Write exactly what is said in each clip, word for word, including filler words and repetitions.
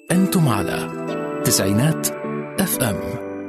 أنتم على تسعينات اف ام.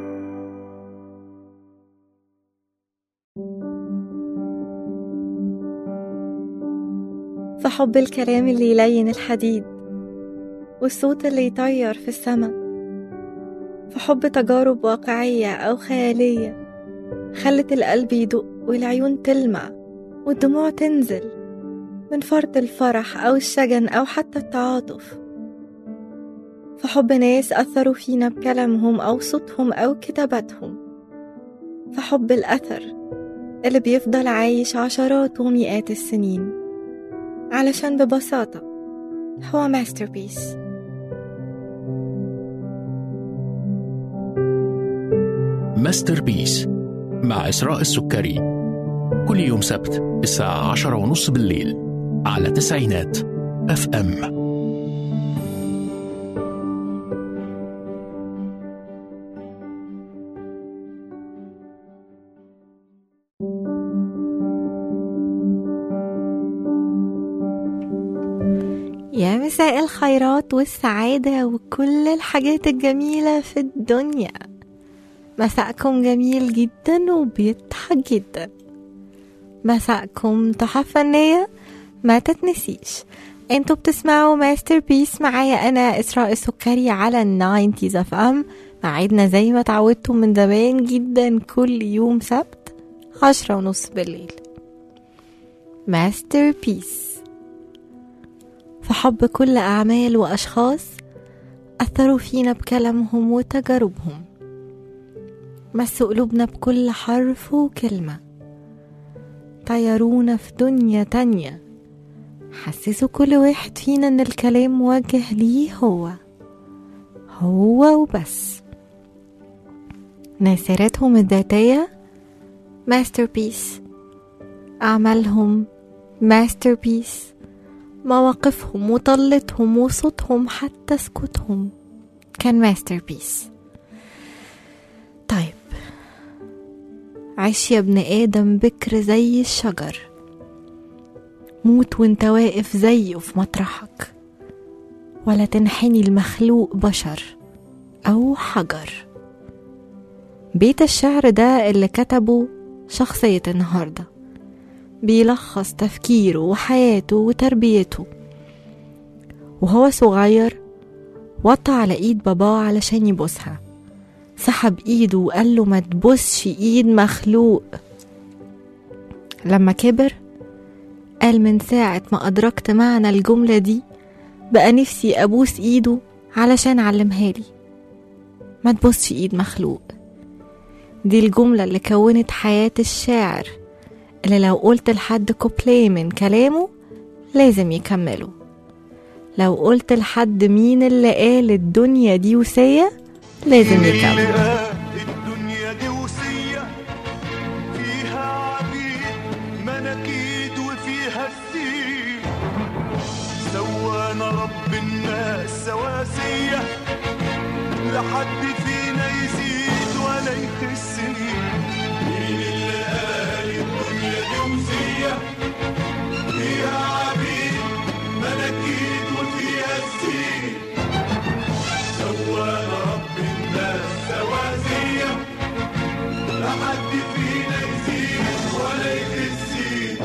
فحب الكلام اللي يلين الحديد والصوت اللي يطير في السما، فحب تجارب واقعية أو خيالية خلت القلب يدق والعيون تلمع والدموع تنزل من فرط الفرح أو الشجن أو حتى التعاطف. فحب ناس أثروا فينا بكلامهم أو صوتهم أو كتاباتهم. فحب الأثر اللي بيفضل عايش عشرات ومئات السنين علشان ببساطة هو ماستربيس. ماستربيس مع إسراء السكري، كل يوم سبت الساعة عشرة ونص بالليل على تسعينات اف ام. يا مساء الخيرات والسعادة وكل الحاجات الجميلة في الدنيا. مساءكم جميل جدا وبيضحك جدا. مساءكم تحف فنية ما تتنسيش. انتوا بتسمعوا ماستربيس معايا انا إسراء السكري على الناينتيز اف ام. معيدنا زي ما تعودتم من زمان جدا كل يوم سبت عشرة ونص بالليل. ماستربيس فحب كل أعمال وأشخاص أثروا فينا بكلامهم وتجاربهم، مسوا قلوبنا بكل حرف وكلمة، طيرونا في دنيا تانية، حسسوا كل واحد فينا إن الكلام موجه ليه هو هو وبس. ناصرتهم الذاتية ماستربيس، أعمالهم ماستربيس، مواقفهم وطلتهم وصوتهم حتى سكوتهم كان ماستربيس. طيب عيش يا ابن آدم بكر زي الشجر، موت وانت واقف زيه في مطرحك، ولا تنحني المخلوق بشر أو حجر. بيت الشعر ده اللي كتبه شخصية النهاردة بيلخص تفكيره وحياته وتربيته. وهو صغير وطى على ايد باباه علشان يبوسها، سحب ايده وقال له ما تبوسش ايد مخلوق. لما كبر قال من ساعة ما أدركت معنى الجملة دي بقى نفسي أبوس ايده علشان علمها لي. ما تبوسش ايد مخلوق، دي الجملة اللي كونت حياة الشاعر اللي لو قلت لحد كوبليه من كلامه لازم يكمله. لو قلت لحد مين اللي قال الدنيا دي وسية لازم يكمل. الدنيا دي وسية فيها عبيد مناكيد وفيها السين، سوانا رب الناس سواسية، لحد فينا يزيد ولا يخس. مين اللي قال الدنيا دي وسية فيها عبيد مناكيد وفيها السين، سوانا رب الناس سواسية، لحد فينا يزيد ولا يخس.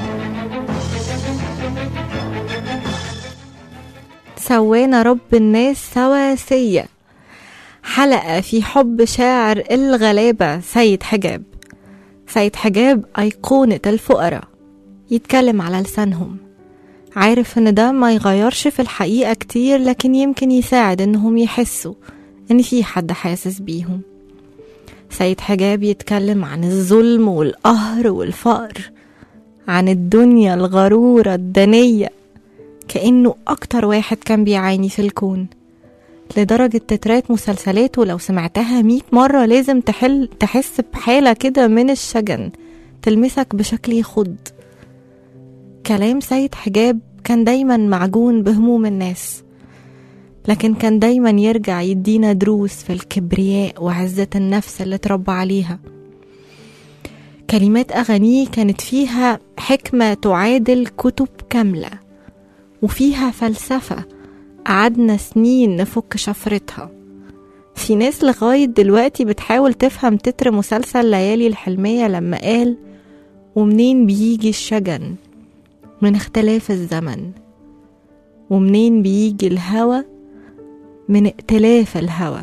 سوانا رب الناس سواسية، حلقة في حب شاعر الغلابة سيد حجاب. سيد حجاب أيقونة الفقراء، يتكلم على لسانهم، عارف ان ده ما يغيرش في الحقيقة كتير لكن يمكن يساعد انهم يحسوا ان في حد حاسس بيهم. سيد حجاب يتكلم عن الظلم والقهر والفقر، عن الدنيا الغرورة الدنية، كأنه اكتر واحد كان بيعاني في الكون، لدرجة تترات مسلسلاته لو سمعتها مئة مرة لازم تحل تحس بحالة كده من الشجن تلمسك بشكل يخض. كلام سيد حجاب كان دايما معجون بهموم الناس، لكن كان دايما يرجع يدينا دروس في الكبرياء وعزة النفس اللي تربى عليها. كلمات أغانيه كانت فيها حكمة تعادل كتب كاملة، وفيها فلسفة قعدنا سنين نفك شفرتها. في ناس لغاية دلوقتي بتحاول تفهم تتر مسلسل ليالي الحلمية لما قال ومنين بيجي الشجن من اختلاف الزمن، ومنين بيجي الهوى من ائتلاف الهوى،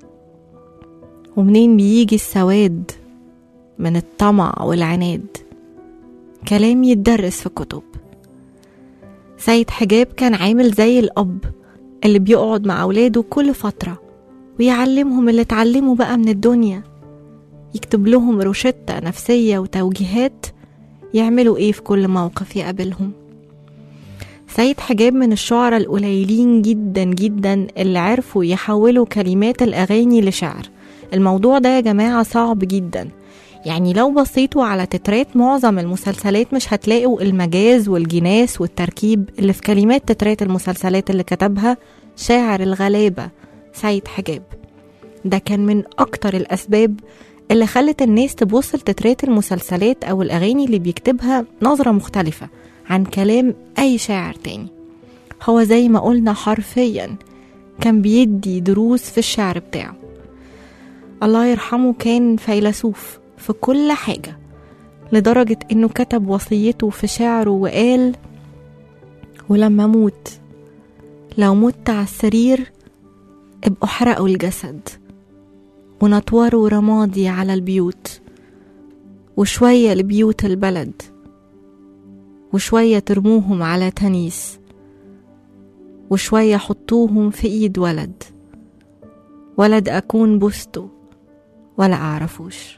ومنين بيجي السواد من الطمع والعناد. كلام يتدرس في كتب. سيد حجاب كان عامل زي الأب اللي بيقعد مع أولاده كل فترة ويعلمهم اللي اتعلموا بقى من الدنيا، يكتب لهم روشتة نفسية وتوجيهات يعملوا ايه في كل موقف يقابلهم. سيد حجاب من الشعراء القليلين جدا جدا اللي عرفوا يحولوا كلمات الأغاني لشعر. الموضوع ده يا جماعة صعب جدا، يعني لو بصيتوا على تترات معظم المسلسلات مش هتلاقوا المجاز والجناس والتركيب اللي في كلمات تترات المسلسلات اللي كتبها شاعر الغلابة سيد حجاب. ده كان من أكتر الأسباب اللي خلت الناس تبص لتترات المسلسلات أو الأغاني اللي بيكتبها نظرة مختلفة عن كلام أي شاعر تاني. هو زي ما قلنا حرفيا كان بيدي دروس في الشعر بتاعه. الله يرحمه كان فيلسوف في كل حاجة، لدرجة انه كتب وصيته في شعره وقال ولما موت لو مت على السرير ابقوا حرقوا الجسد ونطوروا رمادي على البيوت، وشوية لبيوت البلد، وشوية ترموهم على تنيس، وشوية حطوهم في ايد ولد ولد اكون بوسته ولا اعرفوش.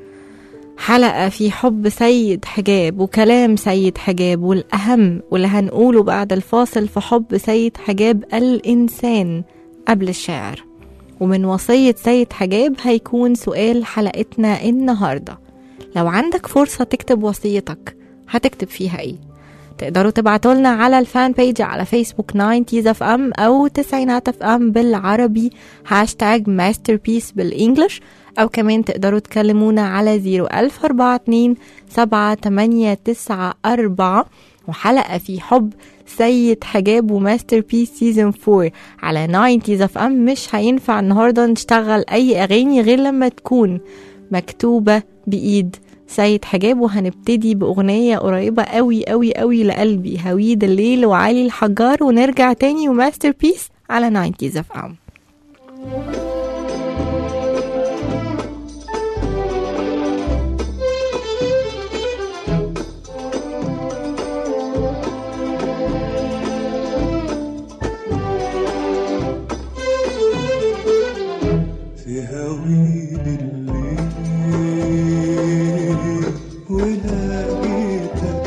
حلقة في حب سيد حجاب وكلام سيد حجاب، والأهم واللي هنقوله بعد الفاصل في حب سيد حجاب الإنسان قبل الشاعر. ومن وصية سيد حجاب هيكون سؤال حلقتنا النهاردة. لو عندك فرصة تكتب وصيتك هتكتب فيها ايه؟ تقدروا تبعتوا لنا على الفان بيج على فيسبوك ناينتيز اف ام او تسعينات اف ام بالعربي، هاشتاج ماستربيس بالانجلش، او كمان تقدروا تكلمونا على زيرو ألف أربعة اتنين سبعة تمانية تسعة أربعة. وحلقة في حب سيد حجاب وماستربيس سيزن فور على ناينتيز اف ام. مش هينفع النهاردة نشتغل اي اغاني غير لما تكون مكتوبة بايد سيد حجاب، وهنبتدي بأغنية قريبة قوي قوي قوي لقلبي، هويد الليل وعلي الحجار، ونرجع تاني وماستر بيس على ناينتيز اف ام. في هويد الليل ولقيتك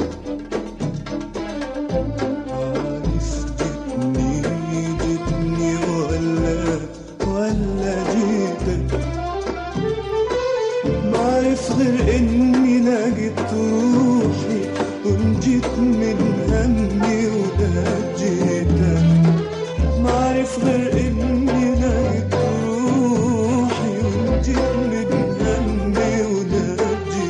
عارف جتني جتني ولا ولا جيتك، معرف غير اني لقيت روحي ونجيت من همي ونجيتك، معرف غير اني لقيت روحي ونجيت من همي ونجيتك.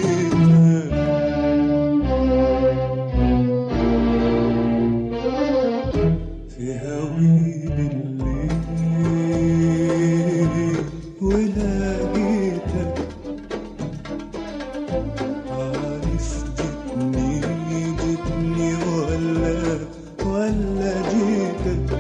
في هويد الليل ولقيتك عارف جتني جتني ولا ولا جيتك،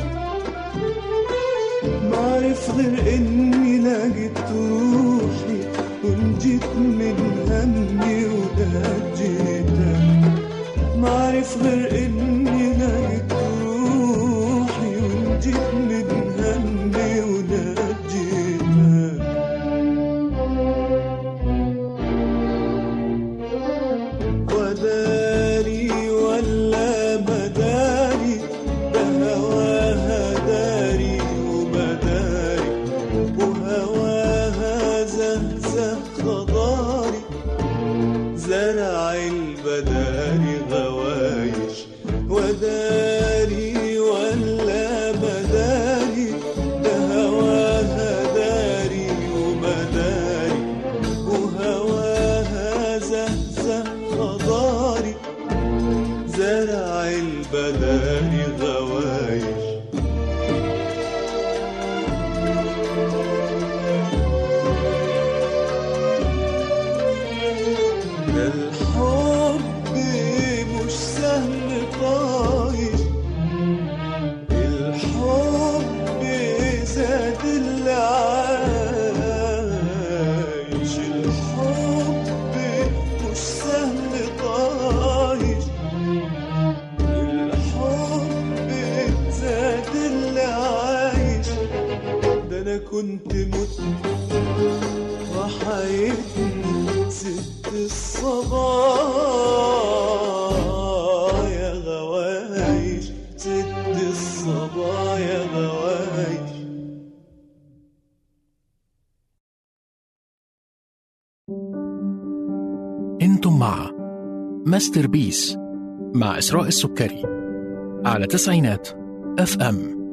معرف غير اني لقيت روحي ونجيت من همي ونجيتك، معرف غير اني لقيت روحي ونجيت من همي ونجيتك. وداري ولا بداري ده هواها داري وبداري، وهواها زهزه خضاري، زرع البداري غوايش كنت مت وحياتني ست الصبايا غوايش، ست الصبايا غوايش. انتم مع ماستر بيس مع إسراء السكري على تسعينات اف ام.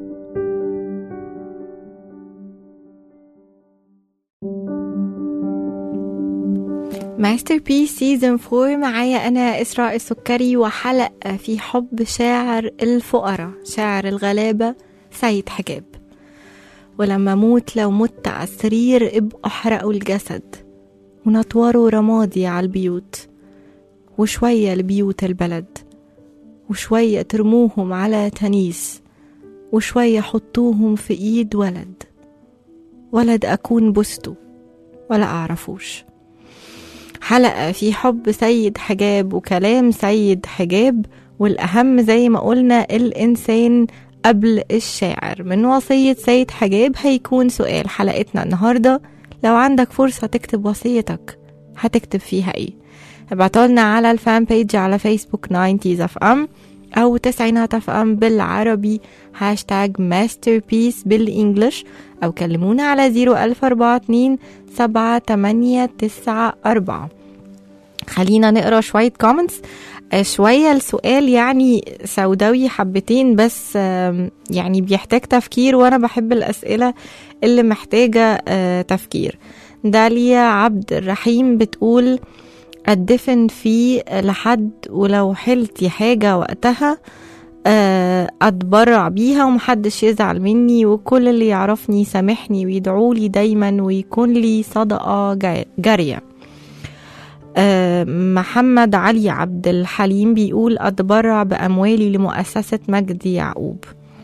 ماستر بيس سيزن فور، معايا أنا إسراء السكري، وحلقة في حب شاعر الفقراء، شاعر الغلابة سيد حجاب. ولما موت لو مت على السرير ابقوا احرقوا الجسد ونطوروا رمادي على البيوت، وشوية لبيوت البلد، وشوية ترموهم على تنيس، وشوية حطوهم في ايد ولد، ولد أكون بسته ولا أعرفوش. حلقة في حب سيد حجاب وكلام سيد حجاب، والأهم زي ما قلنا الإنسان قبل الشاعر. من وصية سيد حجاب هيكون سؤال حلقتنا النهاردة: لو عندك فرصة تكتب وصيتك هتكتب فيها ايه؟ ابعتولنا على الفان بيج على فيسبوك ناينتيز اف ام او تسعينات اف ام بالعربي، هاشتاج ماستر بيس بالانجلش، او كلمونا على زيرو الف اربعة اتنين سبعة تمانية تسعة اربعة. خلينا نقرأ شوية كومنتس. شوية السؤال يعني سوداوي حبتين، بس يعني بيحتاج تفكير، وانا بحب الاسئلة اللي محتاجة تفكير. داليا عبد الرحيم بتقول: اتدفن فيه لحد ولو حلتي حاجة وقتها اتبرع بيها ومحدش يزعل مني، وكل اللي يعرفني يسامحني ويدعولي دايما ويكون لي صدقة جارية. محمد علي عبد الحليم بيقول: اتبرع بأموالي لمؤسسة مجدي يعقوب.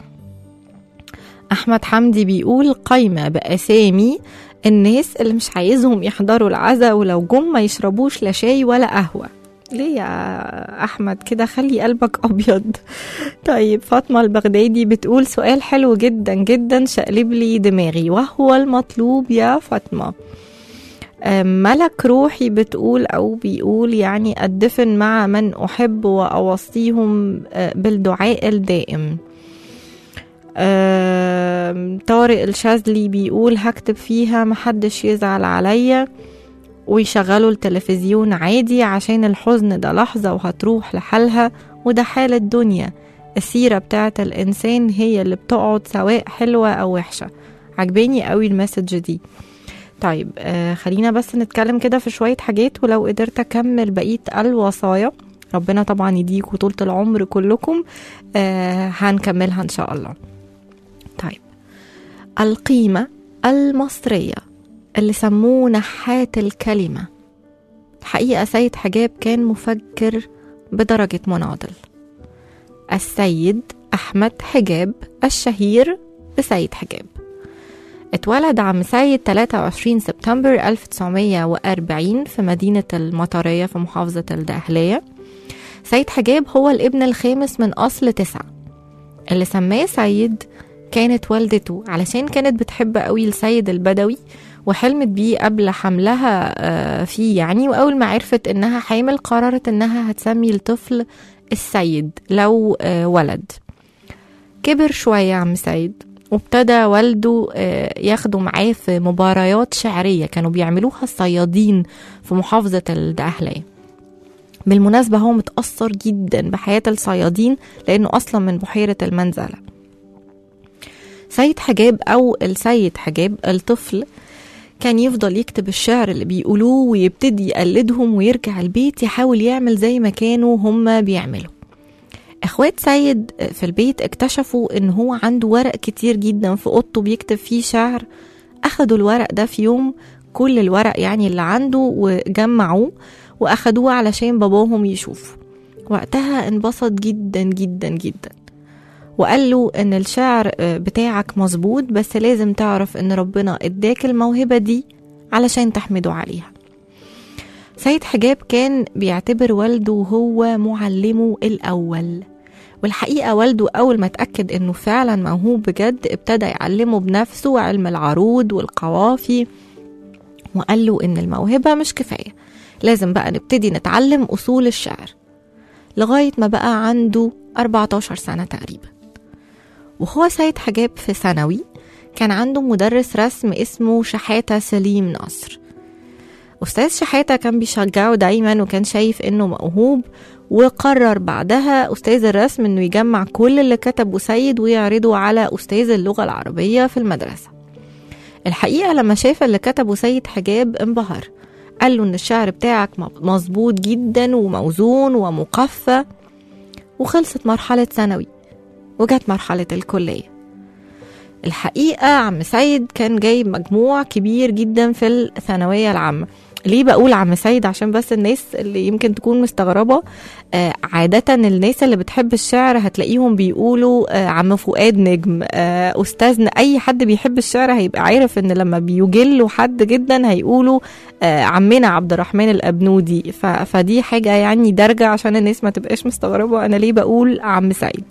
أحمد حمدي بيقول: قايمة بأسامي الناس اللي مش عايزهم يحضروا العزاء، ولو جم ما يشربوش لا شاي ولا قهوة. ليه يا أحمد كده؟ خلي قلبك أبيض. طيب فاطمة البغدادي بتقول: سؤال حلو جدا جدا، شقلب لي دماغي، وهو المطلوب يا فاطمة. ملك روحي بتقول أو بيقول يعني: أدفن مع من أحب وأوصيهم بالدعاء الدائم. طارق الشاذلي بيقول: هكتب فيها محدش يزعل عليا، ويشغلوا التلفزيون عادي عشان الحزن ده لحظة وهتروح لحالها، وده حال الدنيا، السيرة بتاعت الإنسان هي اللي بتقعد سواء حلوة أو وحشة. عجباني قوي المسج دي. طيب آه خلينا بس نتكلم كده في شوية حاجات، ولو قدرت أكمل بقية الوصايا ربنا طبعا يديكوا طولة العمر كلكم، آه هنكملها إن شاء الله. طيب، القيمة المصرية اللي سموه نحات الكلمة، حقيقة سيد حجاب كان مفكر بدرجة مناضل. السيد أحمد حجاب الشهير بسيد حجاب اتولد عام سيد ثلاثة وعشرين سبتمبر ألف وتسعمية وأربعين في مدينة المطرية في محافظة الدقهلية. سيد حجاب هو الابن الخامس من أصل تسعة. اللي سماه سيد كانت والدته، علشان كانت بتحب قوي السيد البدوي وحلمت بيه قبل حملها فيه يعني، وأول ما عرفت إنها حامل قررت إنها هتسمي الطفل السيد لو ولد. كبر شوية عم سيد وابتدى والده ياخدوا معاه في مباريات شعرية كانوا بيعملوها الصيادين في محافظة الدقهلية. بالمناسبة هو متأثر جدا بحياة الصيادين لأنه أصلا من بحيرة المنزلة. سيد حجاب أو السيد حجاب الطفل كان يفضل يكتب الشعر اللي بيقولوه ويبتدي يقلدهم، ويرجع البيت يحاول يعمل زي ما كانوا هم بيعملوا. اخوات سيد في البيت اكتشفوا ان هو عنده ورق كتير جدا في اوضته بيكتب فيه شعر. اخدوا الورق ده في يوم، كل الورق يعني اللي عنده، وجمعوه واخدوه علشان باباهم يشوف. وقتها انبسط جدا جدا جدا، وقال له ان الشعر بتاعك مظبوط، بس لازم تعرف ان ربنا اداك الموهبة دي علشان تحمده عليها. سيد حجاب كان بيعتبر والده هو معلمه الأول، والحقيقة والده أول ما اتأكد إنه فعلا موهوب بجد ابتدى يعلمه بنفسه علم العروض والقوافي، وقال له إن الموهبة مش كفاية، لازم بقى نبتدي نتعلم أصول الشعر، لغاية ما بقى عنده أربعتاشر سنة تقريبا. وهو سيد حجاب في ثانوي كان عنده مدرس رسم اسمه شحاتة سليم نصر. أستاذ شحاتة كان بيشجعه دايما وكان شايف إنه موهوب، وقرر بعدها أستاذ الرسم إنه يجمع كل اللي كتبه سيد ويعرضه على أستاذ اللغة العربية في المدرسة. الحقيقة لما شاف اللي كتبه سيد حجاب انبهر، قال له إن الشعر بتاعك مظبوط جدا وموزون ومقفى. وخلصت مرحلة ثانوي وجت مرحلة الكلية. الحقيقة عم سيد كان جايب مجموع كبير جدا في الثانوية العامة. ليه بقول عم سيد؟ عشان بس الناس اللي يمكن تكون مستغربة، آه عادة الناس اللي بتحب الشعر هتلاقيهم بيقولوا آه عم فؤاد نجم، آه أستاذنا. أي حد بيحب الشعر هيبقى عارف إن لما بيجلوا حد جدا هيقولوا آه عمنا عبد الرحمن الأبنودي. فدي حاجة يعني درجة عشان الناس ما تبقاش مستغربة أنا ليه بقول عم سيد.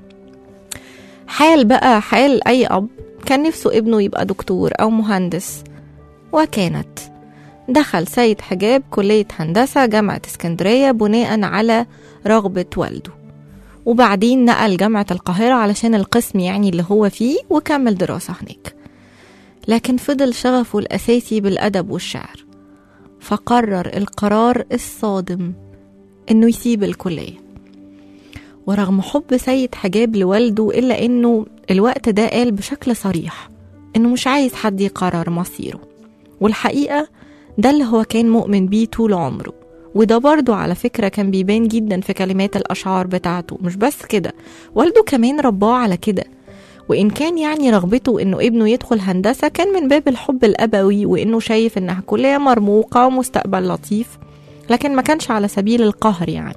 حال بقى حال أي أب كان نفسه ابنه يبقى دكتور أو مهندس، وكانت دخل سيد حجاب كلية هندسة جامعة اسكندرية بناء على رغبة والده، وبعدين نقل جامعة القاهرة علشان القسم يعني اللي هو فيه، وكمل دراسة هناك. لكن فضل شغفه الأساسي بالأدب والشعر، فقرر القرار الصادم إنه يسيب الكلية. ورغم حب سيد حجاب لوالده إلا إنه الوقت ده قال بشكل صريح إنه مش عايز حد يقرر مصيره. والحقيقة ده اللي هو كان مؤمن بيه طول عمره، وده برضو على فكرة كان بيبان جدا في كلمات الأشعار بتاعته. مش بس كده، والده كمان رباه على كده. وإن كان يعني رغبته إنه ابنه يدخل هندسة كان من باب الحب الأبوي، وإنه شايف إنها كلية مرموقة ومستقبل لطيف، لكن ما كانش على سبيل القهر يعني.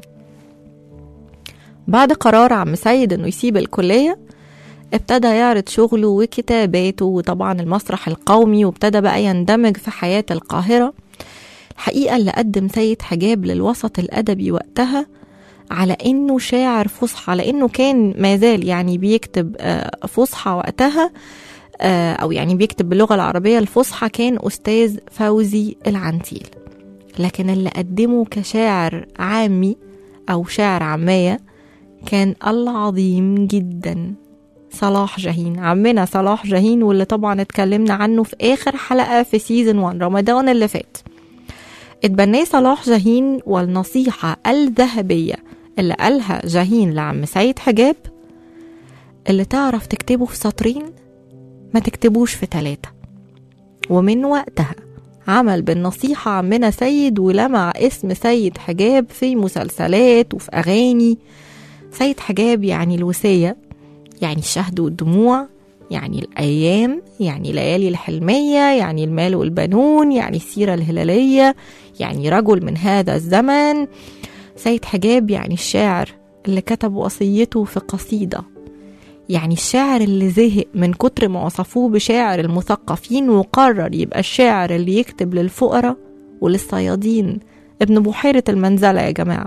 بعد قرار عم سيد إنه يسيب الكلية ابتدى يعرض شغله وكتاباته وطبعا المسرح القومي، وابتدى بقى يندمج في حياة القاهرة. الحقيقة اللي قدم سيد حجاب للوسط الأدبي وقتها على إنه شاعر فصحى، على إنه كان مازال يعني بيكتب فصحى وقتها، أو يعني بيكتب باللغة العربية الفصحى، كان أستاذ فوزي العنتيل. لكن اللي قدمه كشاعر عامي أو شاعر عامية كان العظيم جدا صلاح جاهين، عمنا صلاح جاهين، واللي طبعا اتكلمنا عنه في آخر حلقة في سيزن واحد رمضان اللي فات. اتبناه صلاح جاهين، والنصيحة الذهبية اللي قالها جاهين لعم سيد حجاب: اللي تعرف تكتبه في سطرين ما تكتبوش في ثلاثة. ومن وقتها عمل بالنصيحة عمنا سيد، ولمع اسم سيد حجاب في مسلسلات وفي أغاني. سيد حجاب يعني الوصية، يعني الشهد والدموع، يعني الأيام، يعني ليالي الحلمية، يعني المال والبنون، يعني السيرة الهلالية، يعني رجل من هذا الزمن. سيد حجاب يعني الشاعر اللي كتب وصيته في قصيدة، يعني الشاعر اللي زهق من كتر ما وصفوه بشاعر المثقفين وقرر يبقى الشاعر اللي يكتب للفقراء وللصيادين، ابن بحيرة المنزلة يا جماعة.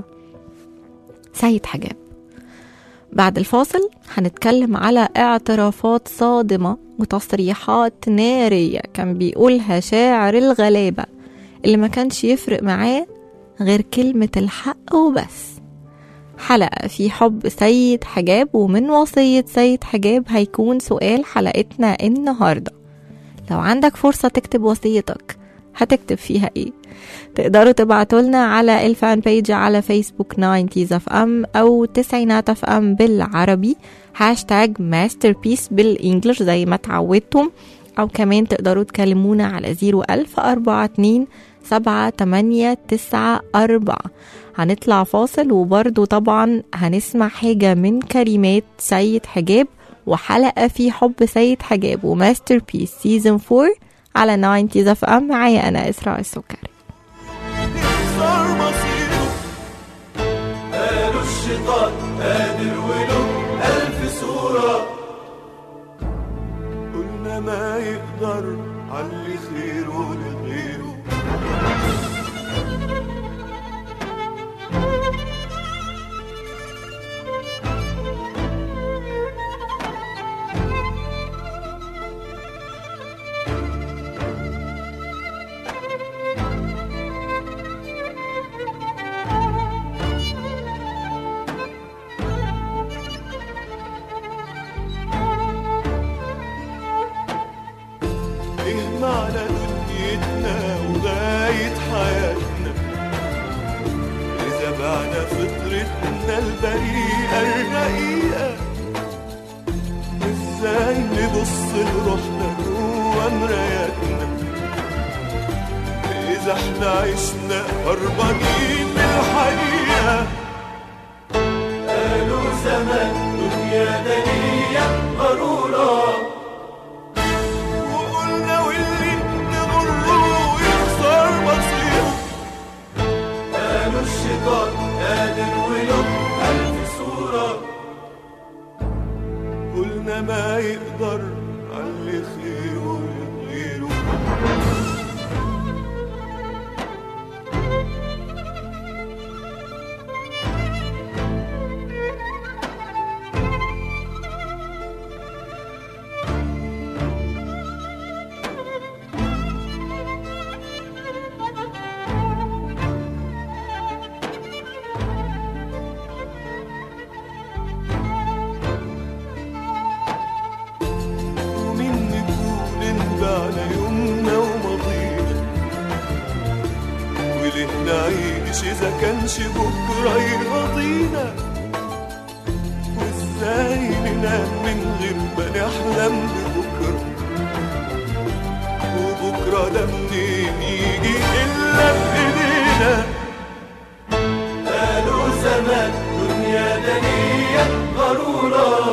سيد حجاب. بعد الفاصل هنتكلم على اعترافات صادمة وتصريحات نارية كان بيقولها شاعر الغلابة اللي ما كانش يفرق معاه غير كلمة الحق وبس. حلقة في حب سيد حجاب، ومن وصية سيد حجاب هيكون سؤال حلقتنا النهاردة: لو عندك فرصة تكتب وصيتك هتكتب فيها ايه؟ تقدروا تبعتوا لنا على الفان بيج على فيسبوك ناينتيز اف ام او تسعينات اف ام بالعربي، هاشتاج ماستر بيس بالانجلش زي ما تعودتم، او كمان تقدروا تكلمونا على زيرو ألف أربعة اتنين سبعة تمانية تسعة أربعة. هنطلع فاصل، وبرضو طبعا هنسمع حاجة من كلمات سيد حجاب وحلقة في حب سيد حجاب وماستر بيس سيزن فور على ناينتيز اف ام. معايا انا اسراء السكري. صار مصيره قالوا الشيطان قادر وله ألف صورة، قلنا ما يقدر علي خيره لغيره. على دنيتنا وغاية حياتنا، إذا بعنا فطرتنا البريئة الرقيقة، إزاي نبص لروحنا جوا مراياتنا إذا احنا عشنا هربانين من الحقيقة. قالوا زمان دنيا دنيا غرورة، وقلنا واللي نغره يخسر مصيره. قالوا الشيطان قادر وله ألف صورة، قلنا ما يقدر علي خيره غيره. نعيش إذا كانش بكرة يرضينا، وإزاي ننام من غير ما نحلم ببكرة، وبكرة ده منين يجي إلا بإيدينا. قالوا زمان دنيا دنيا غرورة،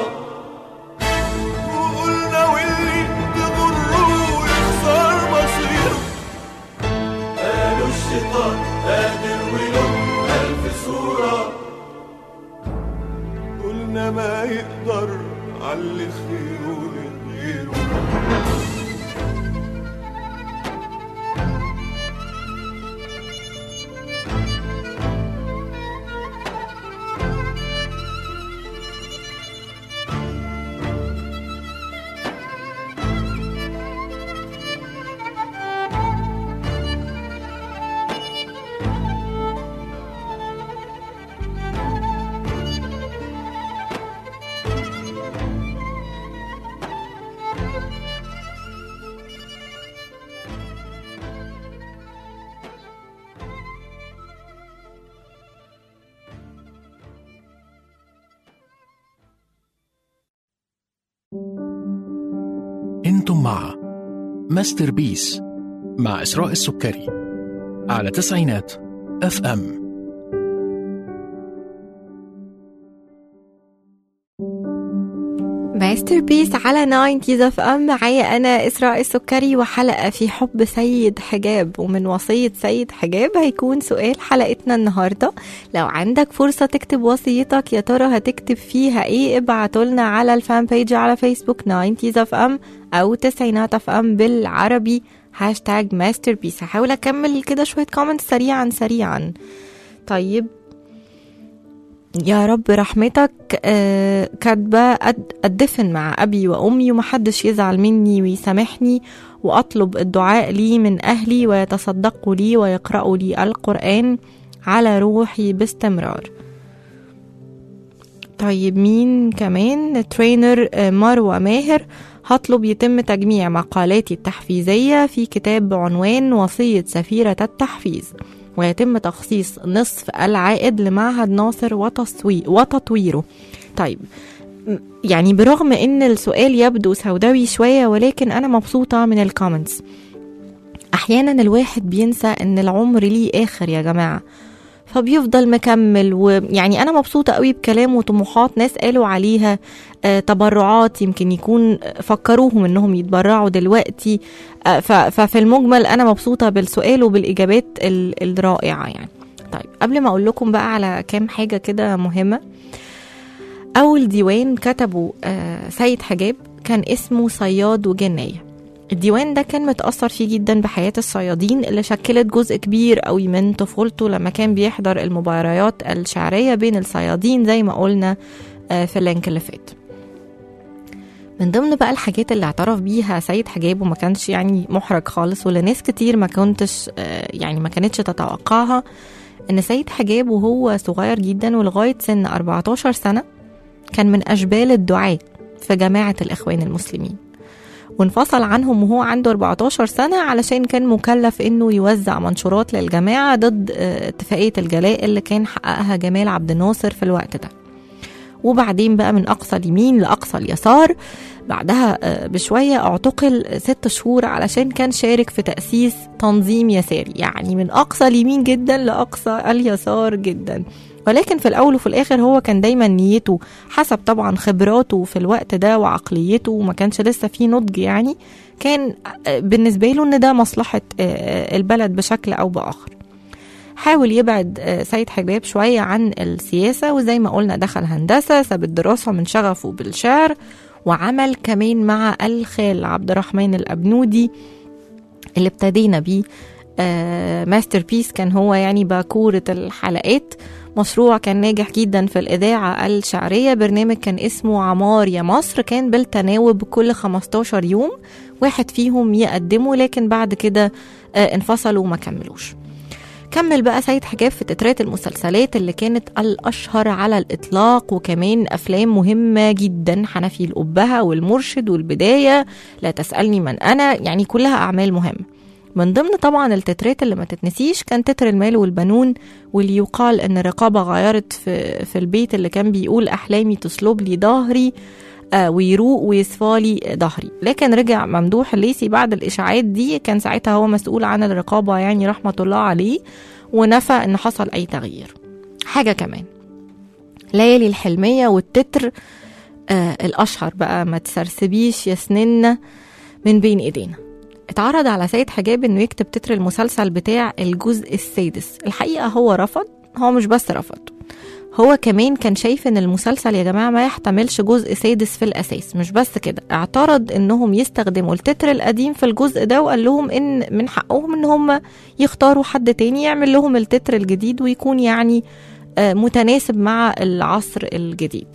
وقلنا واللي تغره يخسر مصيره. قالوا الشيطان قادر وله ألف صورة، قلنا ما يقدر علي خيره لغيره. انتم مع ماستر بيس مع إسراء السكري على تسعينات اف ام. ماستر بيس على ناينتيز اف ام. معايا انا إسراء السكري وحلقة في حب سيد حجاب، ومن وصية سيد حجاب هيكون سؤال حلقتنا النهاردة. لو عندك فرصة تكتب وصيتك يا ترى هتكتب فيها ايه؟ ابعتولنا على الفان بيج على فيسبوك ناينتيز اف ام او تسعينات اف ام بالعربي هاشتاج ماستر بيس. هحاول اكمل كده شوية كومنت سريعا سريعا. طيب يا رب رحمتك آه كاتبة أدفن مع أبي وأمي ومحدش يزعل مني ويسامحني، وأطلب الدعاء لي من أهلي ويتصدقوا لي ويقرأوا لي القرآن على روحي باستمرار. طيب مين كمان؟ ترينر آه مروة ماهر، هطلب يتم تجميع مقالاتي التحفيزية في كتاب بعنوان وصية سفيرة التحفيز، ويتم تخصيص نصف العائد لمعهد ناصر وتطويره. طيب يعني برغم ان السؤال يبدو سوداوي شوية، ولكن انا مبسوطة من الكومنتس. احيانا الواحد بينسى ان العمر ليه اخر يا جماعة، فبيفضل مكمل. ويعني انا مبسوطة قوي بكلام وطموحات ناس قالوا عليها آه تبرعات، يمكن يكون فكروهم انهم يتبرعوا دلوقتي. آه ففي المجمل انا مبسوطة بالسؤال وبالاجابات الرائعة يعني. طيب قبل ما اقول لكم بقى على كام حاجة كده مهمة. اول ديوان كتبه آه سيد حجاب كان اسمه صياد وجنية. الديوان ده كان متأثر فيه جدا بحياة الصيادين اللي شكلت جزء كبير قوي من طفولته لما كان بيحضر المباريات الشعرية بين الصيادين زي ما قلنا في اللينك اللي فات. من ضمن بقى الحاجات اللي اعترف بيها سيد حجاب وما كانش يعني محرج خالص، واللي ناس كتير ما كنتش يعني ما كانتش تتوقعها، ان سيد حجاب وهو صغير جدا ولغاية سن أربعتاشر سنة كان من أشبال الدعاة في جماعة الإخوان المسلمين. وانفصل عنهم وهو عنده أربعتاشر سنة علشان كان مكلف انه يوزع منشورات للجماعة ضد اتفاقية الجلاء اللي كان حققها جمال عبد الناصر في الوقت ده. وبعدين بقى من أقصى اليمين لأقصى اليسار، بعدها بشوية اعتقل ست شهور علشان كان شارك في تأسيس تنظيم يساري، يعني من أقصى اليمين جدا لأقصى اليسار جدا. ولكن في الأول وفي الآخر هو كان دايما نيته حسب طبعا خبراته في الوقت ده وعقليته، وما كانش لسه فيه نضج، يعني كان بالنسبة له ان ده مصلحة البلد بشكل أو بآخر. حاول يبعد سيد حجاب شوية عن السياسة، وزي ما قلنا دخل هندسة، ساب الدراسة من شغفه بالشعر، وعمل كمان مع الخال عبد الرحمن الأبنودي اللي ابتدينا بيه آه ماستر بيس. كان هو يعني باكورة الحلقات، مشروع كان ناجح جدا في الإذاعة الشعرية. برنامج كان اسمه عمار يا مصر، كان بالتناوب كل خمستاشر يوم واحد فيهم يقدمه، لكن بعد كده آه انفصلوا وما كملوش. كمل بقى سيد حجاب في تترات المسلسلات اللي كانت الأشهر على الإطلاق، وكمان أفلام مهمة جدا، حنفي الأبهة والمرشد والبداية، لا تسألني من أنا، يعني كلها أعمال مهمة. من ضمن طبعا التترات اللي ما تتنسيش كان تتر المال والبنون، واللي يقال أن الرقابة غيرت في, في البيت اللي كان بيقول أحلامي تصلب لي ظهري آه ويروق ويصفالي ظهري، لكن رجع ممدوح الليثي بعد الإشاعات دي، كان ساعتها هو مسؤول عن الرقابة يعني رحمة الله عليه، ونفى أن حصل أي تغيير. حاجة كمان، ليالي الحلمية والتتر آه الأشهر بقى ما تسرسبيش يا سننا من بين إيدينا. اتعرض على سيد حجاب انه يكتب تتر المسلسل بتاع الجزء السادس. الحقيقة هو رفض، هو مش بس رفض، هو كمان كان شايف ان المسلسل يا جماعة ما يحتملش جزء سادس في الأساس. مش بس كده، اعترض انهم يستخدموا التتر القديم في الجزء ده، وقال لهم ان من حقهم ان هم يختاروا حد تاني يعمل لهم التتر الجديد ويكون يعني متناسب مع العصر الجديد.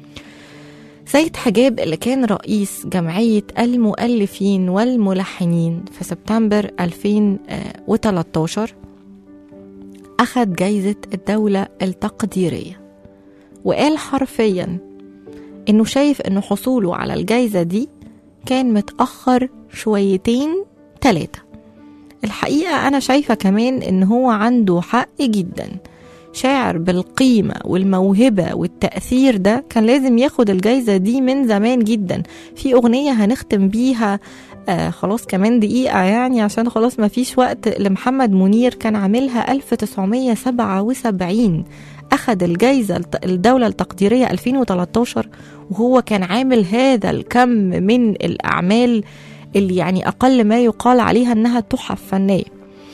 سيد حجاب اللي كان رئيس جمعية المؤلفين والملحنين في سبتمبر ألفين وتلتاشر أخذ جايزة الدولة التقديرية، وقال حرفيا إنه شايف إنه حصوله على الجايزة دي كان متأخر شويتين تلاتة. الحقيقة أنا شايفة كمان إن هو عنده حق جدا، شاعر بالقيمة والموهبة والتأثير ده كان لازم ياخد الجايزة دي من زمان جدا. في أغنية هنختم بيها آه خلاص كمان دقيقة يعني عشان خلاص ما فيش وقت، لمحمد منير كان عاملها ألف وتسعمية سبعة وسبعين، أخد الجايزة الدولة التقديرية ألفين وتلتاشر، وهو كان عامل هذا الكم من الأعمال اللي يعني أقل ما يقال عليها أنها تحف فنية.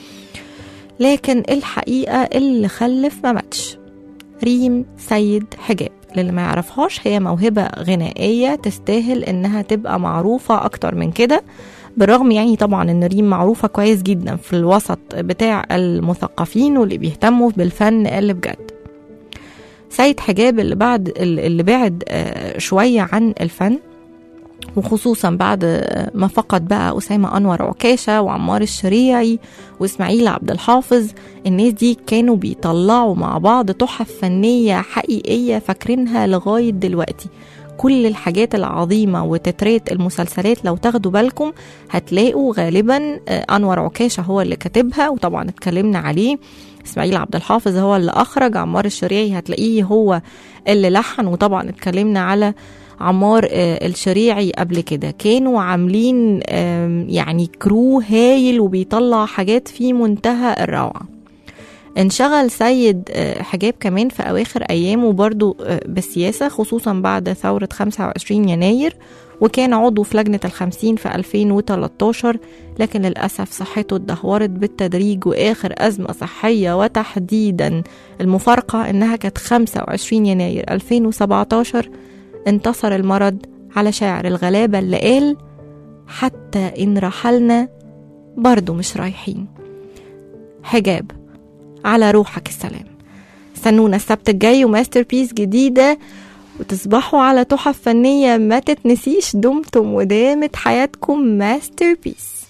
لكن الحقيقة اللي خلف ما ماتش، ريم سيد حجاب. للي ما يعرفهاش، هي موهبة غنائية تستاهل انها تبقى معروفة اكتر من كده، بالرغم يعني طبعا ان ريم معروفة كويس جدا في الوسط بتاع المثقفين واللي بيهتموا بالفن اللي بجد. سيد حجاب اللي بعد اللي بعد شوية عن الفن، وخصوصا بعد ما فقد بقى أسامة أنور عكاشة وعمار الشريعي وإسماعيل عبد الحافظ. الناس دي كانوا بيطلعوا مع بعض تحف فنية حقيقية فاكرينها لغاية دلوقتي. كل الحاجات العظيمة وتترات المسلسلات لو تاخدوا بالكم هتلاقوا غالبا أنور عكاشة هو اللي كاتبها، وطبعا اتكلمنا عليه. إسماعيل عبد الحافظ هو اللي أخرج. عمار الشريعي هتلاقيه هو اللي لحن، وطبعا اتكلمنا على عمار الشريعي قبل كده. كانوا عاملين يعني كرو هايل وبيطلع حاجات في منتهى الروعة. انشغل سيد حجاب كمان في أواخر أيامه برضو بالسياسة، خصوصا بعد ثورة خمسة وعشرين يناير، وكان عضو في لجنة الخمسين في ألفين وتلتاشر، لكن للأسف صحته اتدهورت بالتدريج. وآخر أزمة صحية وتحديدا المفارقة إنها كانت خمسة وعشرين يناير ألفين وسبعتاشر، انتصر المرض على شاعر الغلابة اللي قال حتى إن رحلنا برضو مش رايحين. حجاب، على روحك السلام. استنونا السبت الجاي وماستر بيس جديدة، وتصبحوا على تحف فنية ما تتنسيش. دمتم ودامت حياتكم ماستر بيس.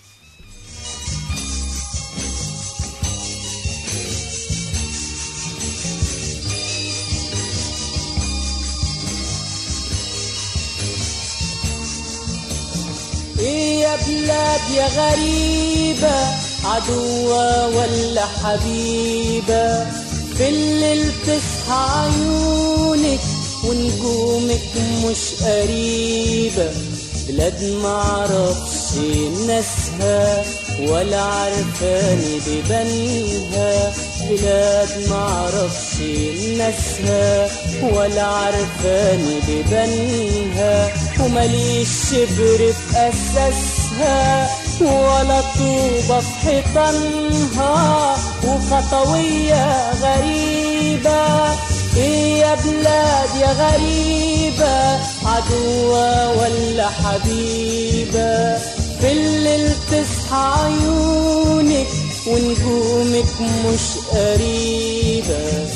إيه يا بلاد يا غريبة، عدوة ولا حبيبة؟ في الليل تصحى عيونك ونجومك مش قريبة. بلاد معرفش ناسها ولا عرفاني ببنها، بلاد معرفش ناسها ولا عرفاني ببنها، ومليش شبر في أساسها ولا طوبة في حيطانها، وخطوية غريبة. إيه يا بلاد يا غريبة، عدوة ولا حبيبة؟ في الليل تصحى عيونك ونجومك مش قريبة.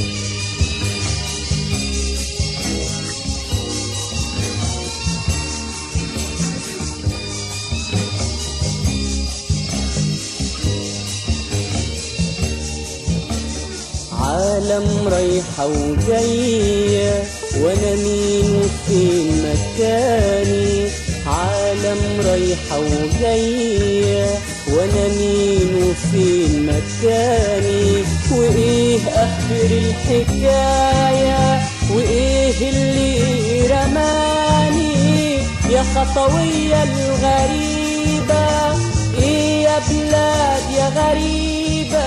عالم رايحة وجاية وانا مين وفين مكاني، عالم رايحة وجاية وانا مين وفين مكاني، وايه اخر الحكاية وايه اللي رماني يا خطوية الغريبة. ايه يا بلاد يا غريبة،